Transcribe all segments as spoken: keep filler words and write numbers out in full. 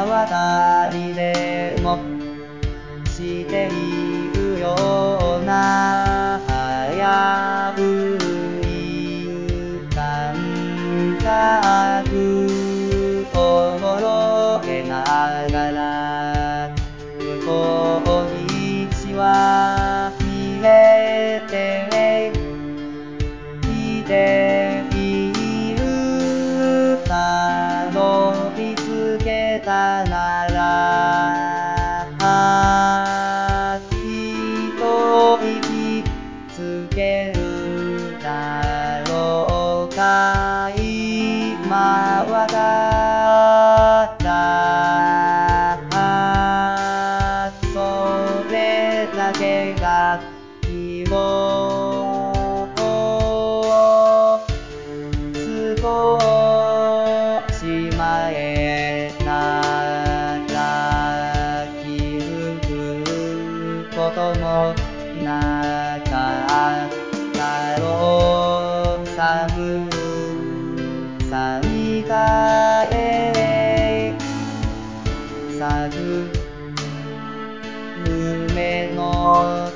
渡りでもしているような危うい感覚を覚えながらこんにちは見えていているたどり着けたなら一息つけるだろうか今はただそれだけが希望少し前なら気づくこともなかったろう寒さに耐え咲く夢の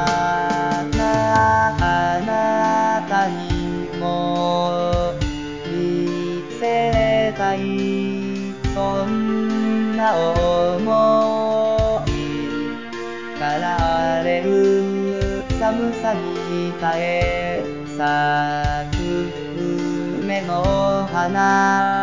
花あなたにも見せたいそんな想いから荒れる寒さに耐え咲く梅の花